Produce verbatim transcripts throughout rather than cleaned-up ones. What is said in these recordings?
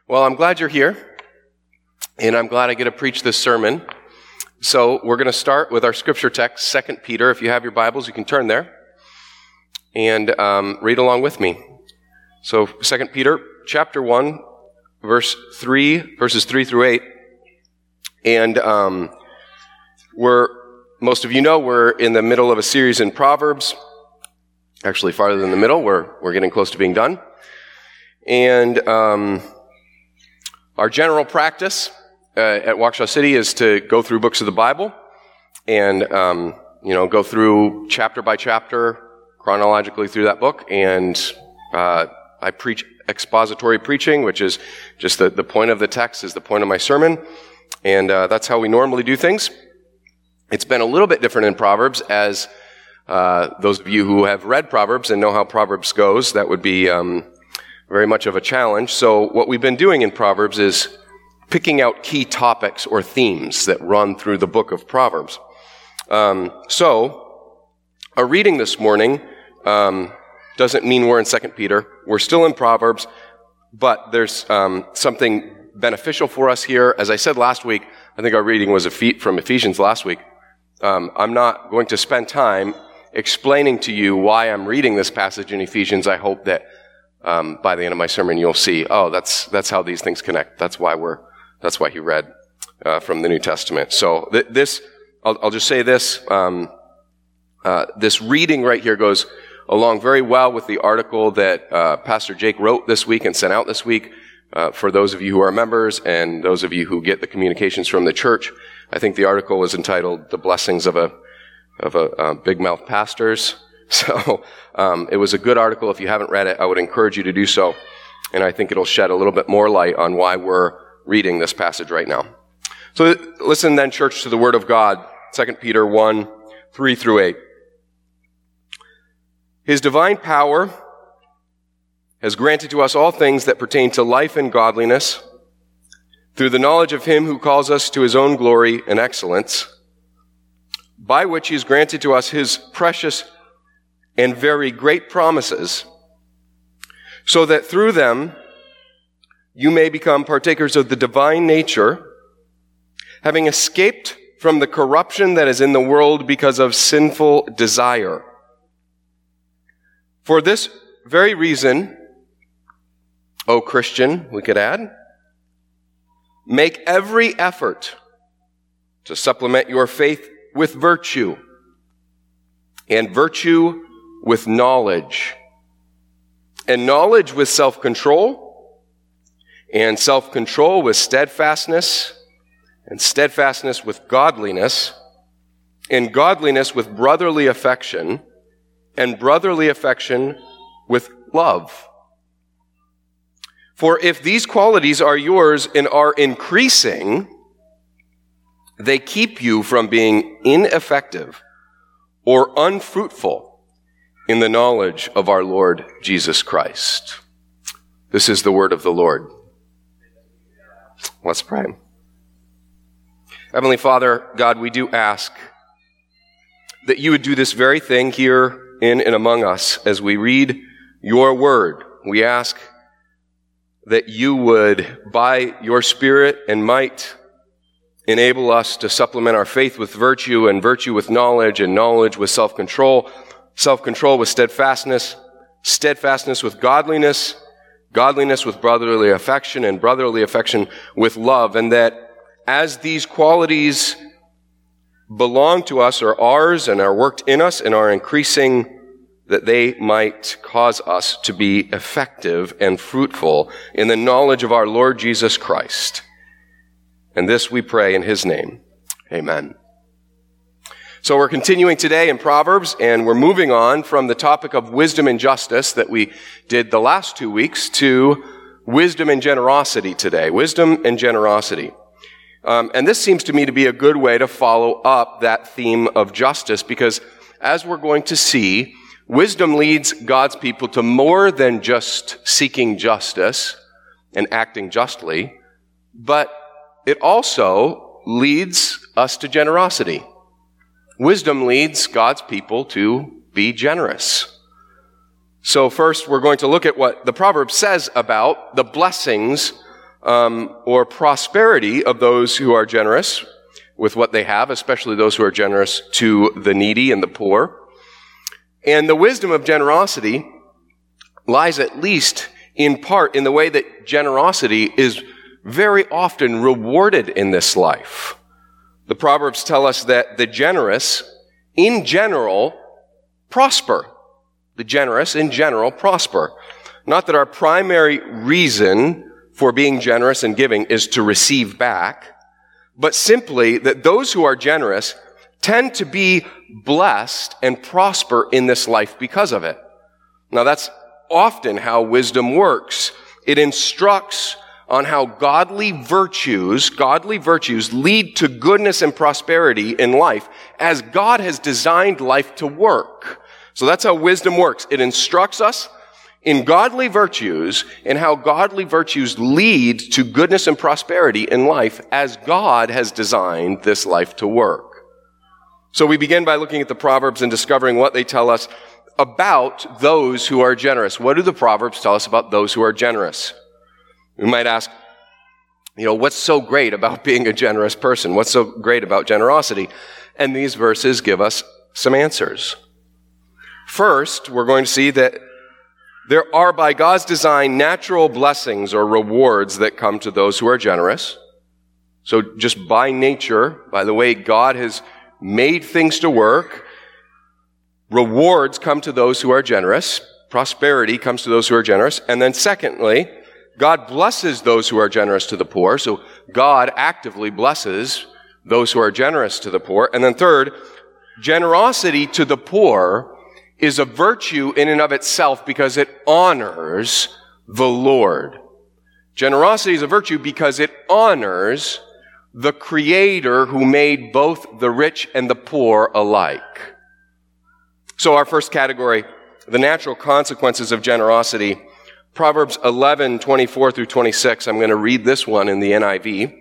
Well, I'm glad you're here, and I'm glad I get to preach this sermon. So we're going to start with our scripture text, Second Peter. If you have your Bibles, you can turn there and um, read along with me. So Second Peter chapter one, verse three, verses three through eight. And um, we're, most of you know, we're in the middle of a series in Proverbs. Actually, farther than the middle. We're, we're getting close to being done. And um, our general practice uh, at Waukesha City is to go through books of the Bible and, um, you know, go through chapter by chapter, chronologically through that book. And uh, I preach expository preaching, which is just the, the point of the text is the point of my sermon. And uh, that's how we normally do things. It's been a little bit different in Proverbs, as uh, those of you who have read Proverbs and know how Proverbs goes, that would be um, very much of a challenge. So what we've been doing in Proverbs is picking out key topics or themes that run through the book of Proverbs. Um, so our reading this morning um, doesn't mean we're in Second Peter. We're still in Proverbs, but there's um, something beneficial for us here. As I said last week, I think our reading was from Ephesians last week. Um, I'm not going to spend time explaining to you why I'm reading this passage in Ephesians. I hope that um, by the end of my sermon you'll see, oh, that's that's how these things connect. That's why we're that's why he read uh, from the New Testament. So th- this, I'll, I'll just say this: um, uh, this reading right here goes along very well with the article that uh, Pastor Jake wrote this week and sent out this week. Uh, for those of you who are members and those of you who get the communications from the church, I think the article was entitled "The Blessings of a of a uh, Big Mouth Pastors." So um, it was a good article. If you haven't read it, I would encourage you to do so. And I think it'll shed a little bit more light on why we're reading this passage right now. So listen then, church, to the word of God, Second Peter one, three through eight. His divine power has granted to us all things that pertain to life and godliness through the knowledge of him who calls us to his own glory and excellence, by which he has granted to us his precious and very great promises, so that through them you may become partakers of the divine nature, having escaped from the corruption that is in the world because of sinful desire. For this very reason, O Christian, we could add, make every effort to supplement your faith with virtue, and virtue with knowledge, and knowledge with self-control, and self-control with steadfastness, and steadfastness with godliness, and godliness with brotherly affection, and brotherly affection with love. For if these qualities are yours and are increasing, they keep you from being ineffective or unfruitful in the knowledge of our Lord Jesus Christ. This is the word of the Lord. Let's pray. Heavenly Father, God, we do ask that you would do this very thing here in and among us as we read your word. We ask that you would, by your Spirit and might, enable us to supplement our faith with virtue, and virtue with knowledge, and knowledge with self-control, self-control with steadfastness, steadfastness with godliness, godliness with brotherly affection, and brotherly affection with love. And that as these qualities belong to us, are ours, and are worked in us, and are increasing, that they might cause us to be effective and fruitful in the knowledge of our Lord Jesus Christ. And this we pray in his name. Amen. So we're continuing today in Proverbs, and we're moving on from the topic of wisdom and justice that we did the last two weeks to wisdom and generosity today. Wisdom and generosity. Um, and this seems to me to be a good way to follow up that theme of justice, because as we're going to see, wisdom leads God's people to more than just seeking justice and acting justly, but it also leads us to generosity. Wisdom leads God's people to be generous. So first, we're going to look at what the proverb says about the blessings um, or prosperity of those who are generous with what they have, especially those who are generous to the needy and the poor. And the wisdom of generosity lies at least in part in the way that generosity is very often rewarded in this life. The Proverbs tell us that the generous, in general, prosper. The generous, in general, prosper. Not that our primary reason for being generous and giving is to receive back, but simply that those who are generous tend to be blessed and prosper in this life because of it. Now, that's often how wisdom works. It instructs on how godly virtues, godly virtues lead to goodness and prosperity in life as God has designed life to work. So that's how wisdom works. It instructs us in godly virtues and how godly virtues lead to goodness and prosperity in life as God has designed this life to work. So we begin by looking at the Proverbs and discovering what they tell us about those who are generous. What do the Proverbs tell us about those who are generous? We might ask, you know, what's so great about being a generous person? What's so great about generosity? And these verses give us some answers. First, we're going to see that there are, by God's design, natural blessings or rewards that come to those who are generous. So just by nature, by the way God has made things to work, rewards come to those who are generous. Prosperity comes to those who are generous. And then secondly, God blesses those who are generous to the poor. So God actively blesses those who are generous to the poor. And then third, generosity to the poor is a virtue in and of itself because it honors the Lord. Generosity is a virtue because it honors the Creator who made both the rich and the poor alike. So our first category, the natural consequences of generosity. Proverbs eleven, twenty-four through twenty-six. I'm going to read this one in the N I V.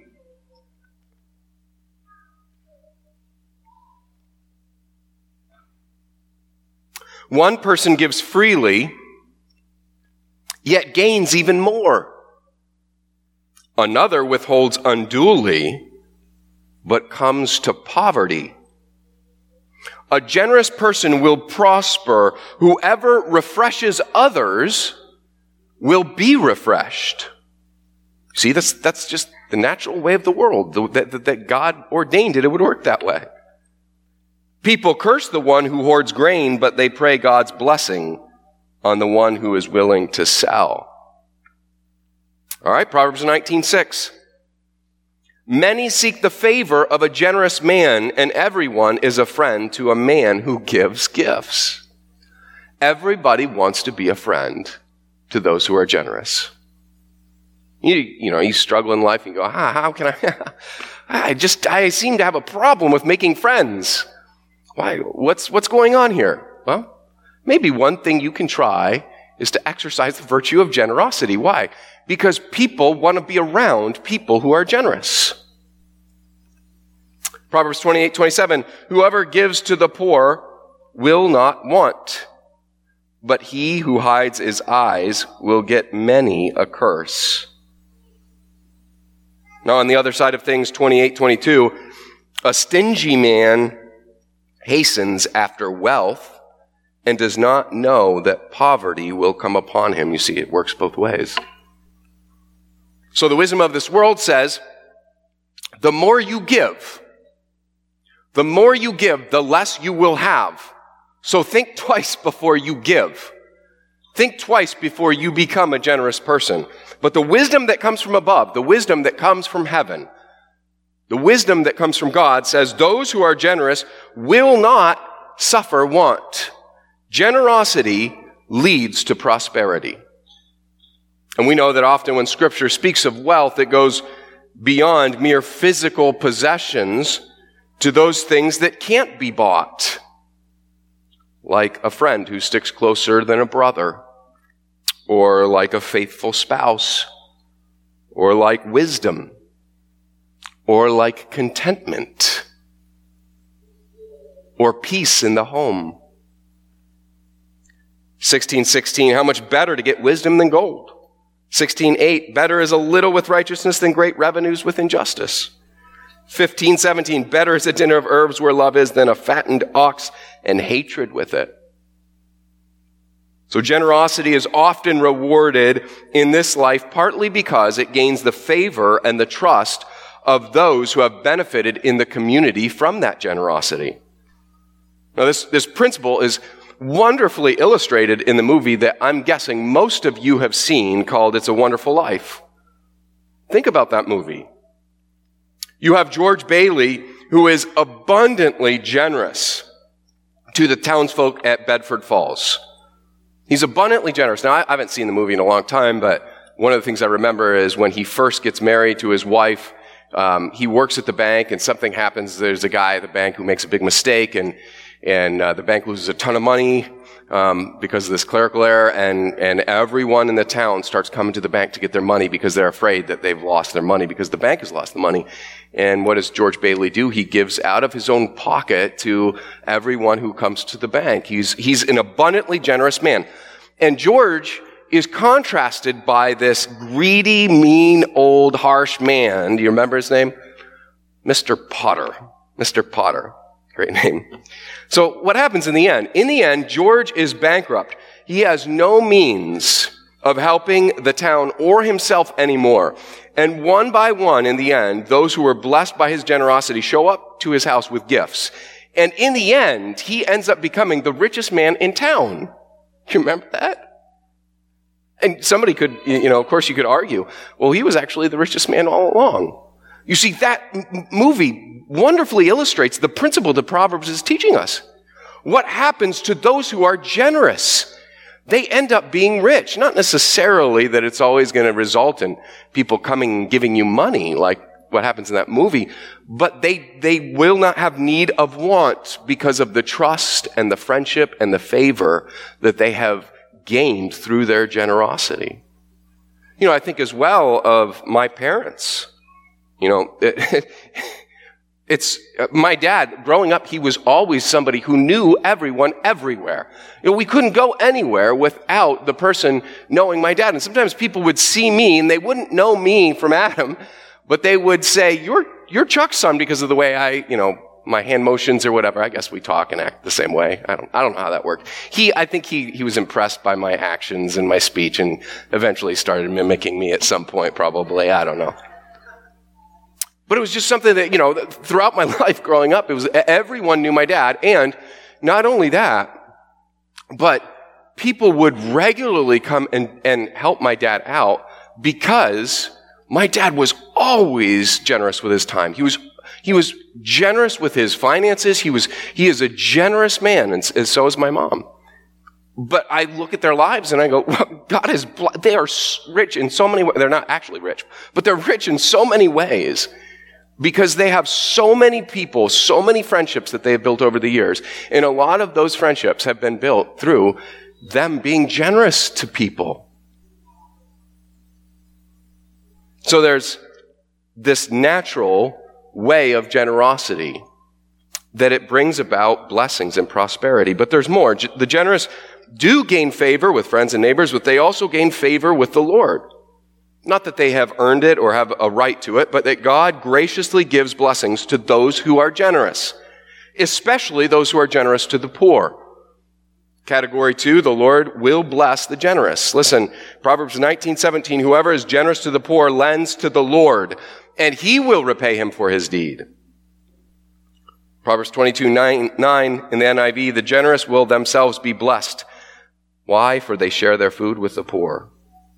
One person gives freely, yet gains even more. Another withholds unduly, but comes to poverty. A generous person will prosper. Whoever refreshes others will be refreshed. See, that's, that's just the natural way of the world, that, that, that God ordained it, it would work that way. People curse the one who hoards grain, but they pray God's blessing on the one who is willing to sell. All right, Proverbs nineteen six. Many seek the favor of a generous man, and everyone is a friend to a man who gives gifts. Everybody wants to be a friend to those who are generous. You, you know, you struggle in life and you go, ah, how can I? I just, I seem to have a problem with making friends. Why? What's, what's going on here? Well, maybe one thing you can try is to exercise the virtue of generosity. Why? Because people want to be around people who are generous. Proverbs twenty-eight, twenty-seven, whoever gives to the poor will not want, but he who hides his eyes will get many a curse. Now, on the other side of things, twenty-eight, twenty-two, a stingy man hastens after wealth and does not know that poverty will come upon him. You see, it works both ways. So the wisdom of this world says, the more you give, the more you give, the less you will have. So think twice before you give. Think twice before you become a generous person. But the wisdom that comes from above, the wisdom that comes from heaven, the wisdom that comes from God says those who are generous will not suffer want. Generosity leads to prosperity. And we know that often when Scripture speaks of wealth, it goes beyond mere physical possessions to those things that can't be bought, like a friend who sticks closer than a brother, or like a faithful spouse, or like wisdom, or like contentment, or peace in the home. sixteen sixteen, how much better to get wisdom than gold, sixteen eight, better is a little with righteousness than great revenues with injustice. fifteen seventeen, better is a dinner of herbs where love is than a fattened ox and hatred with it. So generosity is often rewarded in this life partly because it gains the favor and the trust of those who have benefited in the community from that generosity. Now this, this principle is wonderfully illustrated in the movie that I'm guessing most of you have seen called It's a Wonderful Life. Think about that movie. You have George Bailey, who is abundantly generous to the townsfolk at Bedford Falls. He's abundantly generous. Now, I haven't seen the movie in a long time, but one of the things I remember is when he first gets married to his wife, um, he works at the bank and something happens. There's a guy at the bank who makes a big mistake, and and uh, the bank loses a ton of money um, because of this clerical error, and, and everyone in the town starts coming to the bank to get their money because they're afraid that they've lost their money because the bank has lost the money. And what does George Bailey do? He gives out of his own pocket to everyone who comes to the bank. He's, he's an abundantly generous man. And George is contrasted by this greedy, mean, old, harsh man. Do you remember his name? Mister Potter. Mister Potter. Great name. So what happens in the end? In the end, George is bankrupt. He has no means of helping the town or himself anymore. And one by one, in the end, those who were blessed by his generosity show up to his house with gifts. And in the end, he ends up becoming the richest man in town. You remember that? And somebody could, you know, of course you could argue, well, he was actually the richest man all along. You see, that m- movie wonderfully illustrates the principle that Proverbs is teaching us. What happens to those who are generous? They end up being rich. Not necessarily that it's always going to result in people coming and giving you money like what happens in that movie, but they, they will not have need of want because of the trust and the friendship and the favor that they have gained through their generosity. You know, I think as well of my parents. You know, it, it's, uh, my dad, growing up, he was always somebody who knew everyone everywhere. You know, we couldn't go anywhere without the person knowing my dad. And sometimes people would see me and they wouldn't know me from Adam, but they would say, you're, you're Chuck's son because of the way I, you know, my hand motions or whatever. I guess we talk and act the same way. I don't, I don't know how that worked. He, I think he, he was impressed by my actions and my speech and eventually started mimicking me at some point, probably. I don't know. But it was just something that, you know, throughout my life growing up, it was, everyone knew my dad. And not only that, but people would regularly come and, and help my dad out because my dad was always generous with his time. He was, he was generous with his finances. He was, he is a generous man, and, and so is my mom. But I look at their lives and I go, well, God is, they are rich in so many ways. They're not actually rich, but they're rich in so many ways. Because they have so many people, so many friendships that they have built over the years. And a lot of those friendships have been built through them being generous to people. So there's this natural way of generosity that it brings about blessings and prosperity. But there's more. The generous do gain favor with friends and neighbors, but they also gain favor with the Lord. Not that they have earned it or have a right to it, but that God graciously gives blessings to those who are generous, especially those who are generous to the poor. Category two, the Lord will bless the generous. Listen, Proverbs nineteen seventeen, whoever is generous to the poor lends to the Lord, and he will repay him for his deed. Proverbs twenty-two nine, nine in the N I V, the generous will themselves be blessed. Why? For they share their food with the poor.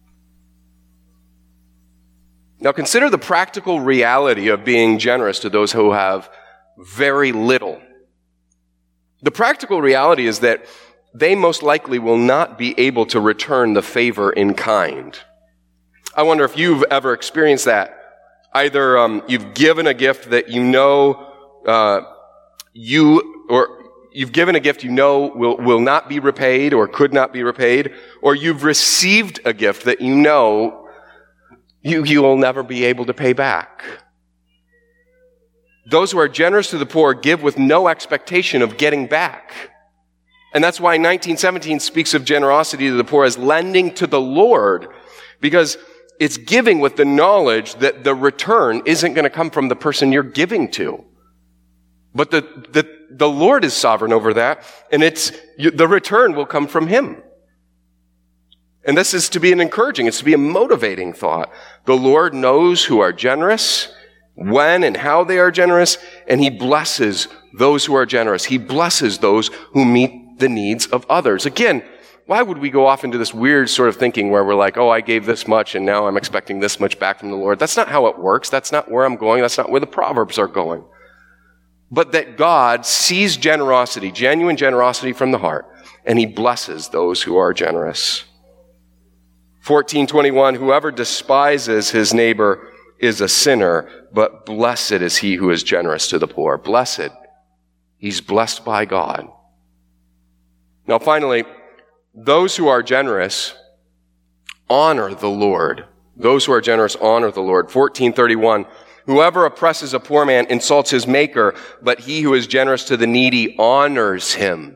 Now consider the practical reality of being generous to those who have very little. The practical reality is that they most likely will not be able to return the favor in kind. I wonder if you've ever experienced that. Either um, you've given a gift that you know uh, you, or you've given a gift you know will, will not be repaid or could not be repaid, or you've received a gift that you know You, you will never be able to pay back. Those who are generous to the poor give with no expectation of getting back. And that's why nineteen seventeen speaks of generosity to the poor as lending to the Lord. Because it's giving with the knowledge that the return isn't going to come from the person you're giving to. But the, the, the Lord is sovereign over that, and it's, the return will come from Him. And this is to be an encouraging, it's to be a motivating thought. The Lord knows who are generous, when and how they are generous, and He blesses those who are generous. He blesses those who meet the needs of others. Again, why would we go off into this weird sort of thinking where we're like, oh, I gave this much and now I'm expecting this much back from the Lord? That's not how it works. That's not where I'm going. That's not where the Proverbs are going. But that God sees generosity, genuine generosity from the heart, and He blesses those who are generous. fourteen twenty-one, whoever despises his neighbor is a sinner, but blessed is he who is generous to the poor. Blessed. He's blessed by God. Now finally, those who are generous honor the Lord. Those who are generous honor the Lord. fourteen thirty-one, whoever oppresses a poor man insults his maker, but he who is generous to the needy honors him.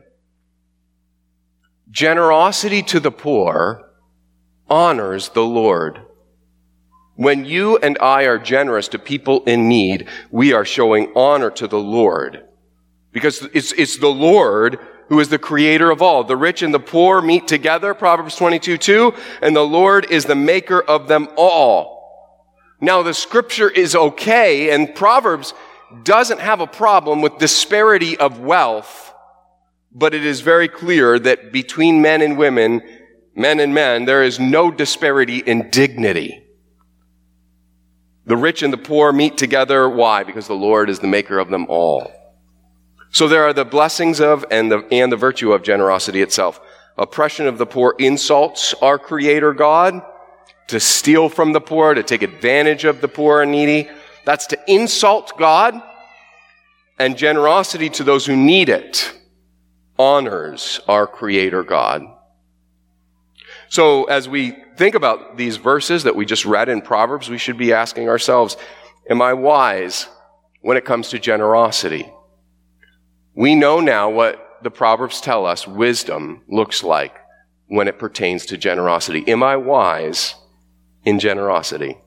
Generosity to the poor honors the Lord. When you and I are generous to people in need, we are showing honor to the Lord. Because it's, it's the Lord who is the creator of all. The rich and the poor meet together, Proverbs twenty-two two, and the Lord is the maker of them all. Now, the scripture is okay, and Proverbs doesn't have a problem with disparity of wealth, but it is very clear that between men and women, men and men, there is no disparity in dignity. The rich and the poor meet together. Why? Because the Lord is the maker of them all. So there are the blessings of and the, and the virtue of generosity itself. Oppression of the poor insults our Creator God. To steal from the poor, to take advantage of the poor and needy, that's to insult God. And generosity to those who need it honors our Creator God. So as we think about these verses that we just read in Proverbs, we should be asking ourselves, am I wise when it comes to generosity? We know now what the Proverbs tell us wisdom looks like when it pertains to generosity. Am I wise in generosity?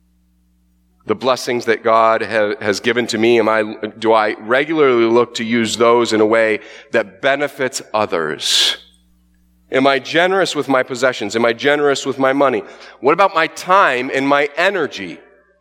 The blessings that God ha- has given to me, am I, do I regularly look to use those in a way that benefits others? Am I generous with my possessions? Am I generous with my money? What about my time and my energy?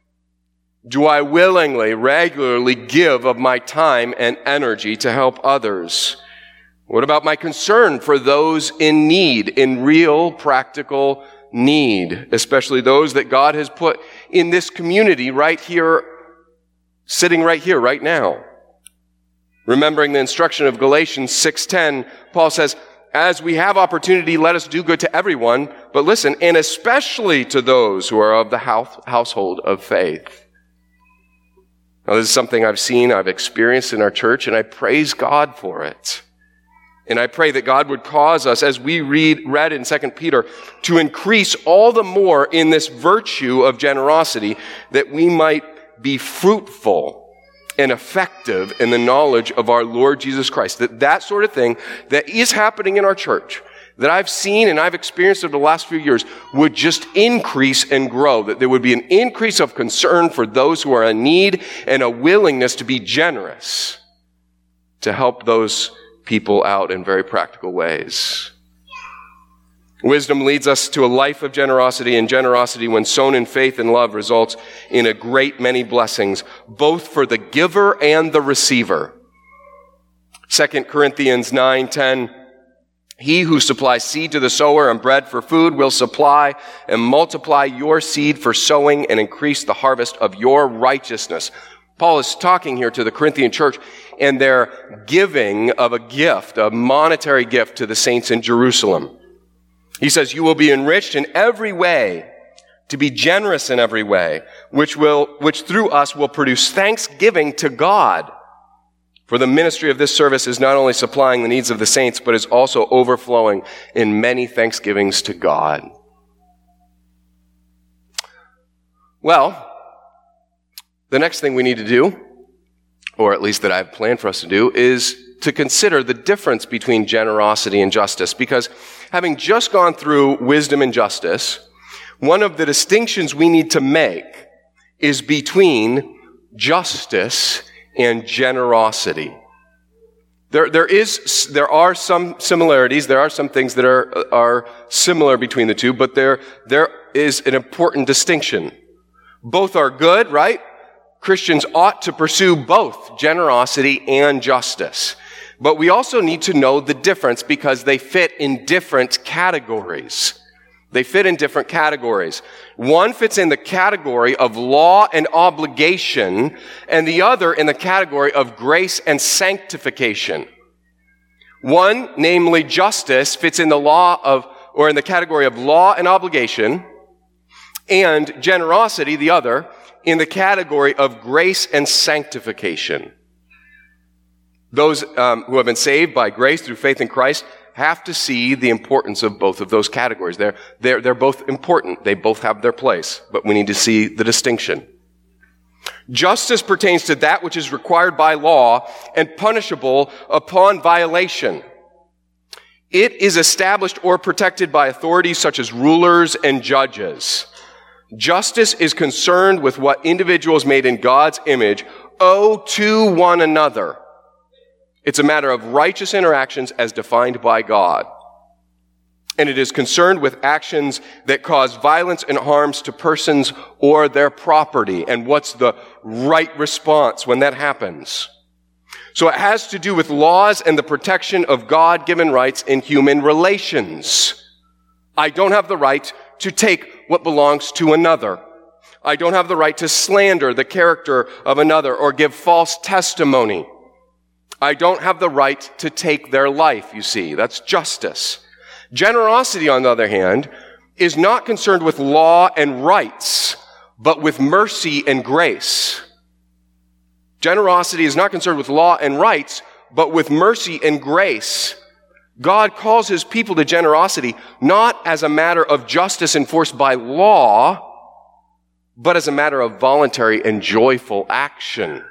Do I willingly, regularly give of my time and energy to help others? What about my concern for those in need, in real, practical need, especially those that God has put in this community right here, sitting right here, right now? Remembering the instruction of Galatians six ten, Paul says, as we have opportunity, let us do good to everyone, but listen, and especially to those who are of the house, household of faith. Now, this is something I've seen, I've experienced in our church, and I praise God for it. And I pray that God would cause us, as we read, read in Second Peter, to increase all the more in this virtue of generosity, that we might be fruitful and effective in the knowledge of our Lord Jesus Christ. That that sort of thing that is happening in our church, that I've seen and I've experienced over the last few years, would just increase and grow. That there would be an increase of concern for those who are in need and a willingness to be generous to help those people out in very practical ways. Wisdom leads us to a life of generosity, and generosity, when sown in faith and love, results in a great many blessings, both for the giver and the receiver. Second Corinthians nine ten, he who supplies seed to the sower and bread for food will supply and multiply your seed for sowing and increase the harvest of your righteousness. Paul is talking here to the Corinthian church and their giving of a gift, a monetary gift to the saints in Jerusalem. He says, you will be enriched in every way, to be generous in every way, which will, which through us will produce thanksgiving to God. For the ministry of this service is not only supplying the needs of the saints, but is also overflowing in many thanksgivings to God. Well, the next thing we need to do, or at least that I've planned for us to do, is to consider the difference between generosity and justice. Because having just gone through wisdom and justice, one of the distinctions we need to make is between justice and generosity. There, there is, there are some similarities. There are some things that are, are similar between the two, but there, there is an important distinction. Both are good, right? Christians ought to pursue both generosity and justice. But we also need to know the difference because they fit in different categories. They fit in different categories. One fits in the category of law and obligation, and the other in the category of grace and sanctification. One, namely justice, fits in the law of, or in the category of law and obligation, and generosity, the other, in the category of grace and sanctification. Those um, who have been saved by grace through faith in Christ have to see the importance of both of those categories. They're, they're, they're both important. They both have their place, but we need to see the distinction. Justice pertains to that which is required by law and punishable upon violation. It is established or protected by authorities such as rulers and judges. Justice is concerned with what individuals made in God's image owe to one another. It's a matter of righteous interactions as defined by God. And it is concerned with actions that cause violence and harms to persons or their property. And what's the right response when that happens? So it has to do with laws and the protection of God-given rights in human relations. I don't have the right to take what belongs to another. I don't have the right to slander the character of another or give false testimony. I don't have the right to take their life, you see. That's justice. Generosity, on the other hand, is not concerned with law and rights, but with mercy and grace. Generosity is not concerned with law and rights, but with mercy and grace. God calls his people to generosity not as a matter of justice enforced by law, but as a matter of voluntary and joyful action.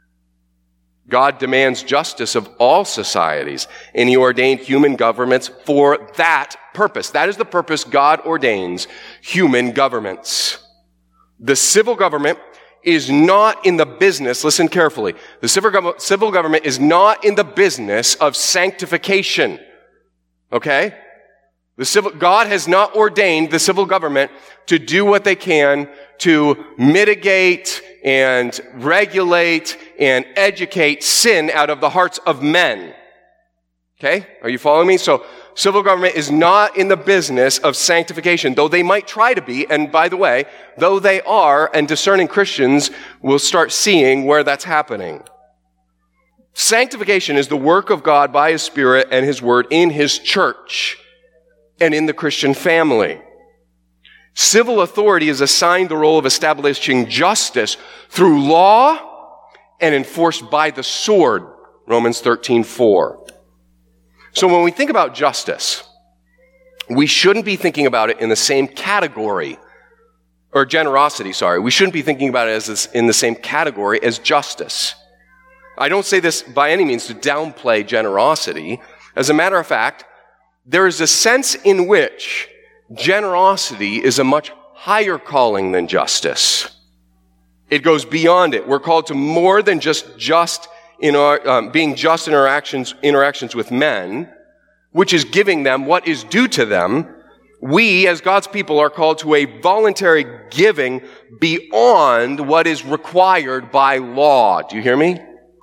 God demands justice of all societies, and he ordained human governments for that purpose. That is the purpose God ordains human governments. The civil government is not in the business, listen carefully, the civil, gov- civil government is not in the business of sanctification. Okay? The civil, God has not ordained the civil government to do what they can to mitigate and regulate and educate sin out of the hearts of men. Okay? Are you following me? So, civil government is not in the business of sanctification, though they might try to be. And by the way, though they are, and discerning Christians will start seeing where that's happening. Sanctification is the work of God by his Spirit and his word in his church and in the Christian family. Civil authority is assigned the role of establishing justice through law and enforced by the sword, Romans thirteen four. So when we think about justice, we shouldn't be thinking about it in the same category, or generosity, sorry. We shouldn't be thinking about it as in the same category as justice. I don't say this by any means to downplay generosity. As a matter of fact, there is a sense in which generosity is a much higher calling than justice. It goes beyond it. We're called to more than just just in our um, being just in our actions, interactions with men, which is giving them what is due to them. We, as God's people, are called to a voluntary giving beyond what is required by law. Do you hear me?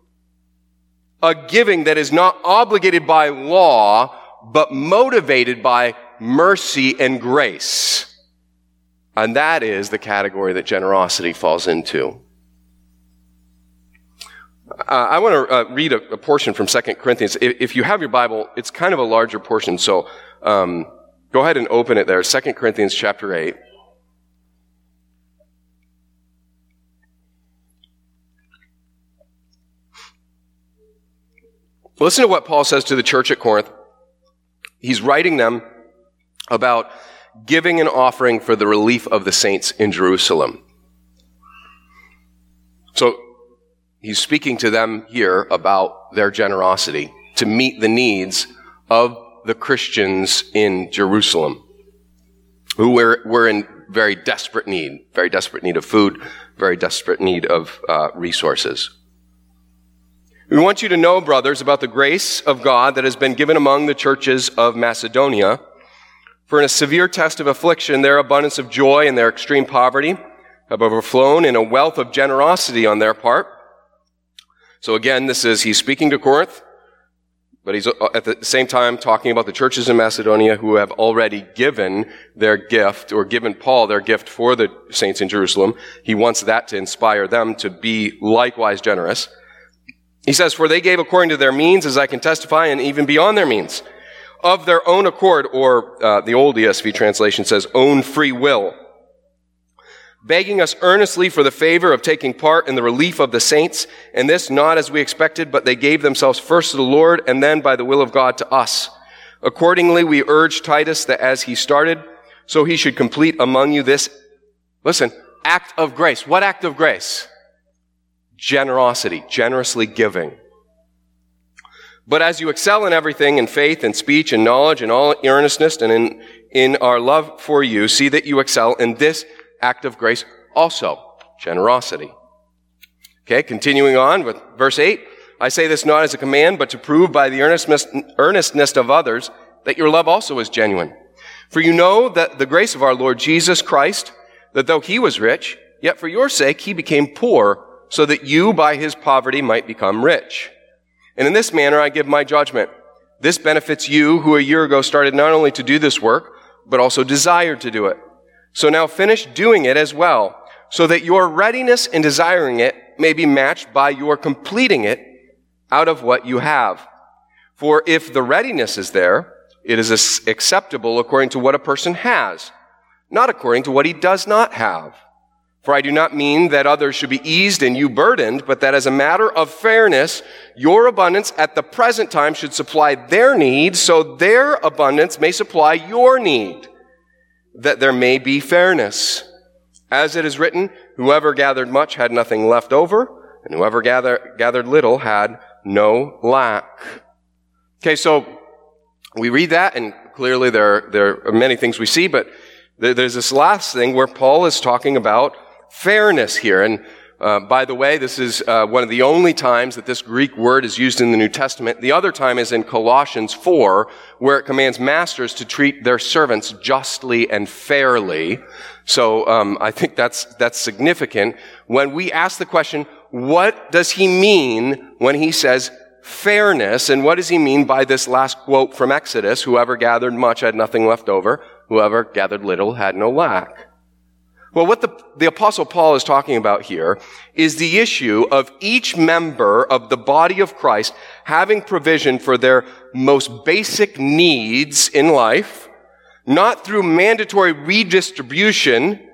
A giving that is not obligated by law, but motivated by mercy and grace. And that is the category that generosity falls into. Uh, I want to uh, read a, a portion from Second Corinthians. If, if you have your Bible, it's kind of a larger portion, so um, go ahead and open it there. Second Corinthians chapter eight. Listen to what Paul says to the church at Corinth. He's writing them about giving an offering for the relief of the saints in Jerusalem. So he's speaking to them here about their generosity to meet the needs of the Christians in Jerusalem, who were, were in very desperate need, very desperate need of food, very desperate need of uh, resources. We want you to know, brothers, about the grace of God that has been given among the churches of Macedonia. For in a severe test of affliction, their abundance of joy and their extreme poverty have overflown in a wealth of generosity on their part. So again, this is, he's speaking to Corinth, but he's at the same time talking about the churches in Macedonia who have already given their gift, or given Paul their gift for the saints in Jerusalem. He wants that to inspire them to be likewise generous. He says, for they gave according to their means, as I can testify, and even beyond their means, of their own accord, or uh, the old E S V translation says, own free will, begging us earnestly for the favor of taking part in the relief of the saints, and this not as we expected, but they gave themselves first to the Lord, and then by the will of God to us. Accordingly, we urge Titus that as he started, so he should complete among you this, listen, act of grace. What act of grace? Generosity, generously giving. But as you excel in everything, in faith and speech and knowledge and all earnestness and in, in our love for you, see that you excel in this act of grace also, generosity. Okay, continuing on with verse eight. I say this not as a command, but to prove by the earnestness, earnestness of others that your love also is genuine. For you know that the grace of our Lord Jesus Christ, that though he was rich, yet for your sake he became poor, so that you by his poverty might become rich. And in this manner I give my judgment. This benefits you who a year ago started not only to do this work, but also desired to do it. So now finish doing it as well, so that your readiness in desiring it may be matched by your completing it out of what you have. For if the readiness is there, it is acceptable according to what a person has, not according to what he does not have. For I do not mean that others should be eased and you burdened, but that as a matter of fairness, your abundance at the present time should supply their need, so their abundance may supply your need, that there may be fairness. As it is written, whoever gathered much had nothing left over, and whoever gather, gathered little had no lack. Okay, so we read that, and clearly there, there are many things we see, but there's this last thing where Paul is talking about fairness here. And uh, by the way, this is uh, one of the only times that this Greek word is used in the New Testament. The other time is in Colossians four, where it commands masters to treat their servants justly and fairly. So um, I think that's that's significant. When we ask the question, what does he mean when he says fairness? And what does he mean by this last quote from Exodus, whoever gathered much had nothing left over, whoever gathered little had no lack? Well, what the, the Apostle Paul is talking about here is the issue of each member of the body of Christ having provision for their most basic needs in life, not through mandatory redistribution,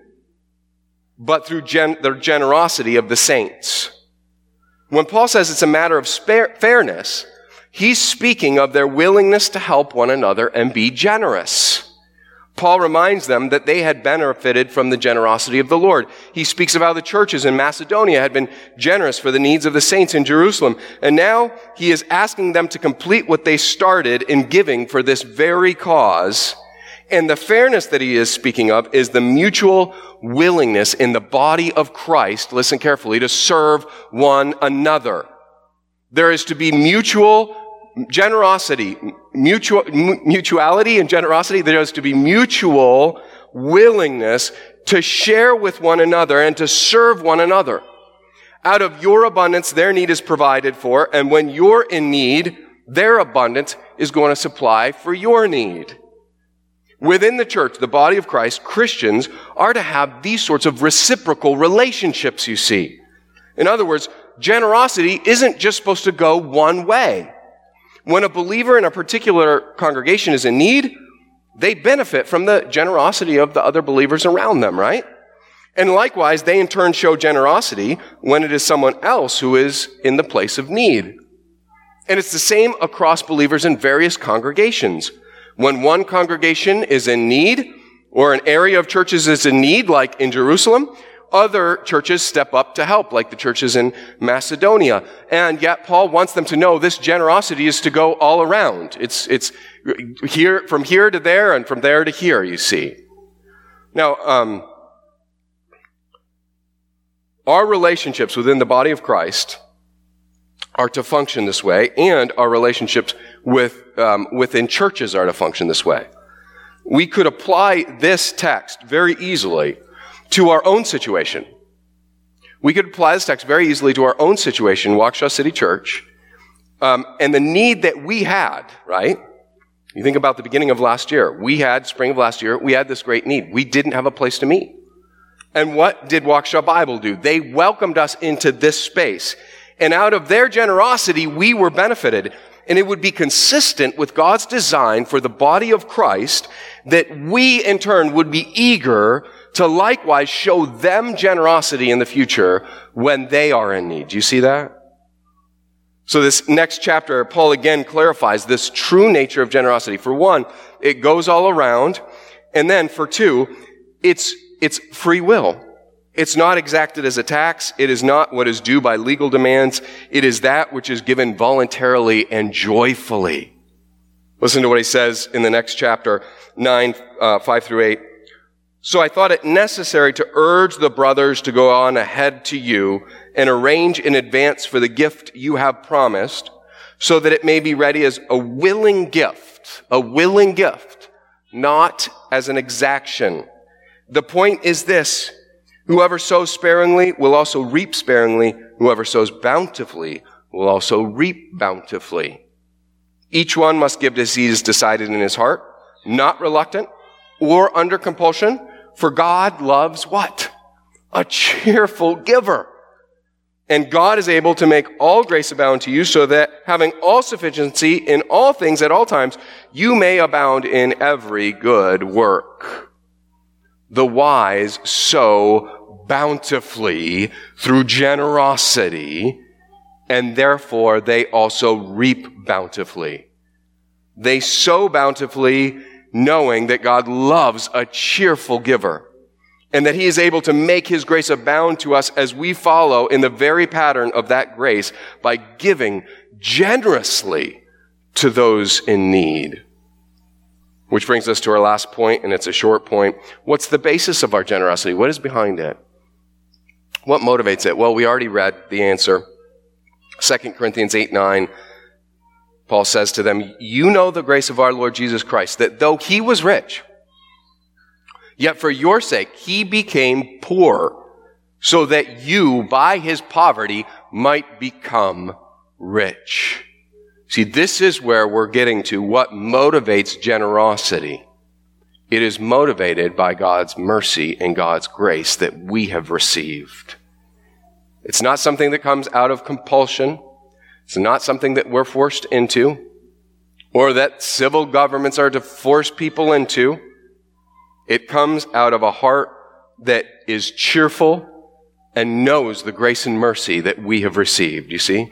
but through gen, the generosity of the saints. When Paul says it's a matter of spare, fairness, he's speaking of their willingness to help one another and be generous. Paul reminds them that they had benefited from the generosity of the Lord. He speaks of how the churches in Macedonia had been generous for the needs of the saints in Jerusalem. And now he is asking them to complete what they started in giving for this very cause. And the fairness that he is speaking of is the mutual willingness in the body of Christ, listen carefully, to serve one another. There is to be mutual generosity, mutual, mutuality and generosity. There is to be mutual willingness to share with one another and to serve one another. Out of your abundance, their need is provided for, and when you're in need, their abundance is going to supply for your need. Within the church, the body of Christ, Christians are to have these sorts of reciprocal relationships, you see. In other words, generosity isn't just supposed to go one way. When a believer in a particular congregation is in need, they benefit from the generosity of the other believers around them, right? And likewise, they in turn show generosity when it is someone else who is in the place of need. And it's the same across believers in various congregations. When one congregation is in need, or an area of churches is in need, like in Jerusalem, other churches step up to help, like the churches in Macedonia. And yet Paul wants them to know this generosity is to go all around. It's, it's here, from here to there and from there to here, you see. Now, um, our relationships within the body of Christ are to function this way, and our relationships with um, within churches are to function this way. We could apply this text very easily to our own situation. We could apply this text very easily to our own situation, Waukesha City Church, um, and the need that we had, right? You think about the beginning of last year. We had, spring of last year, we had this great need. We didn't have a place to meet. And what did Waukesha Bible do? They welcomed us into this space. And out of their generosity, we were benefited. And it would be consistent with God's design for the body of Christ that we, in turn, would be eager to likewise show them generosity in the future when they are in need. Do you see that? So this next chapter, Paul again clarifies this true nature of generosity. For one, it goes all around. And then for two, it's, it's free will. It's not exacted as a tax. It is not what is due by legal demands. It is that which is given voluntarily and joyfully. Listen to what he says in the next chapter, nine, uh, five through eight. So I thought it necessary to urge the brothers to go on ahead to you and arrange in advance for the gift you have promised, so that it may be ready as a willing gift, a willing gift, not as an exaction. The point is this: whoever sows sparingly will also reap sparingly. Whoever sows bountifully will also reap bountifully. Each one must give as he is decided in his heart, not reluctant or under compulsion, for God loves what? A cheerful giver. And God is able to make all grace abound to you, so that having all sufficiency in all things at all times, you may abound in every good work. The wise sow bountifully through generosity, and therefore they also reap bountifully. They sow bountifully, knowing that God loves a cheerful giver, and that he is able to make his grace abound to us as we follow in the very pattern of that grace by giving generously to those in need. Which brings us to our last point, and it's a short point. What's the basis of our generosity? What is behind it? What motivates it? Well, we already read the answer. Second Corinthians eight nine. Paul says to them, you know the grace of our Lord Jesus Christ, that though he was rich, yet for your sake he became poor, so that you, by his poverty, might become rich. See, this is where we're getting to what motivates generosity. It is motivated by God's mercy and God's grace that we have received. It's not something that comes out of compulsion. It's not something that we're forced into, or that civil governments are to force people into. It comes out of a heart that is cheerful and knows the grace and mercy that we have received, you see?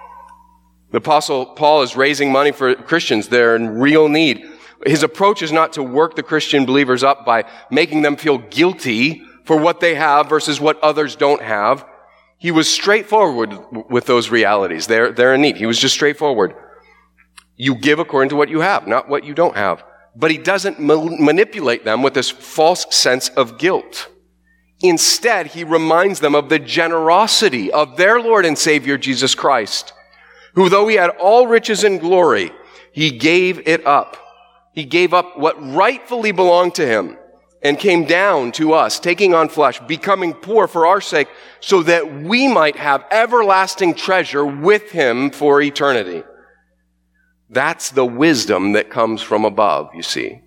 The Apostle Paul is raising money for Christians. They're in real need. His approach is not to work the Christian believers up by making them feel guilty for what they have versus what others don't have. He was straightforward with those realities. They're, they're in need. He was just straightforward. You give according to what you have, not what you don't have. But he doesn't ma- manipulate them with this false sense of guilt. Instead, he reminds them of the generosity of their Lord and Savior, Jesus Christ, who, though he had all riches and glory, he gave it up. He gave up what rightfully belonged to him and came down to us, taking on flesh, becoming poor for our sake, so that we might have everlasting treasure with him for eternity. That's the wisdom that comes from above, you see.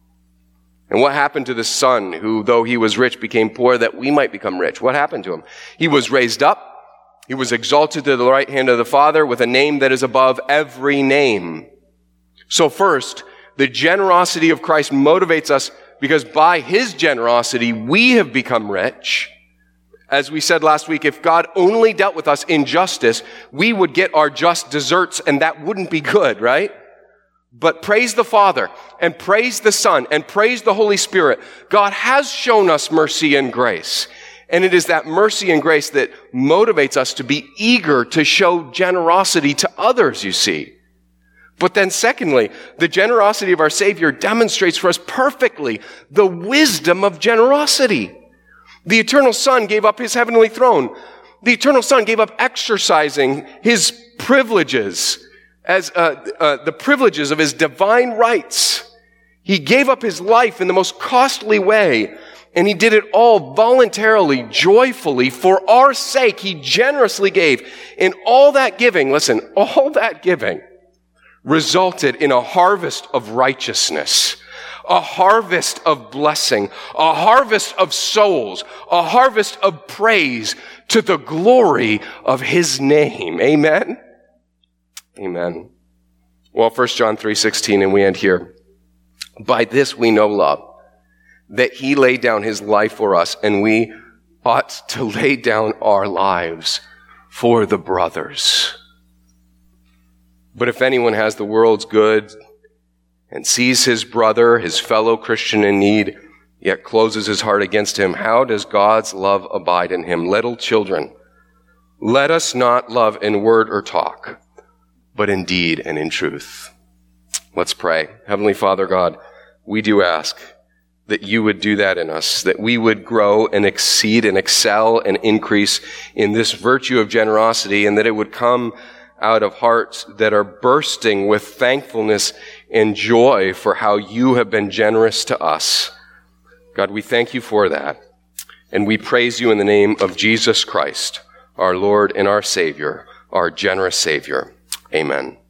And what happened to the son who, though he was rich, became poor that we might become rich? What happened to him? He was raised up. He was exalted to the right hand of the Father with a name that is above every name. So first, the generosity of Christ motivates us because by his generosity, we have become rich. As we said last week, if God only dealt with us in justice, we would get our just deserts, and that wouldn't be good, right? But praise the Father, and praise the Son, and praise the Holy Spirit. God has shown us mercy and grace. And it is that mercy and grace that motivates us to be eager to show generosity to others, you see. But then secondly, the generosity of our Savior demonstrates for us perfectly the wisdom of generosity. The eternal Son gave up his heavenly throne. The eternal Son gave up exercising his privileges as uh, uh, the privileges of his divine rights. He gave up his life in the most costly way, and he did it all voluntarily, joyfully, for our sake. He generously gave. And all that giving, listen, all that giving resulted in a harvest of righteousness, a harvest of blessing, a harvest of souls, a harvest of praise to the glory of his name. Amen? Amen. Well, First John three sixteen, and we end here. By this we know love, that he laid down his life for us, and we ought to lay down our lives for the brothers. But if anyone has the world's goods and sees his brother, his fellow Christian in need, yet closes his heart against him, how does God's love abide in him? Little children, let us not love in word or talk, but in deed and in truth. Let's pray. Heavenly Father God, we do ask that you would do that in us, that we would grow and exceed and excel and increase in this virtue of generosity, and that it would come out of hearts that are bursting with thankfulness and joy for how you have been generous to us. God, we thank you for that, and we praise you in the name of Jesus Christ, our Lord and our Savior, our generous Savior. Amen.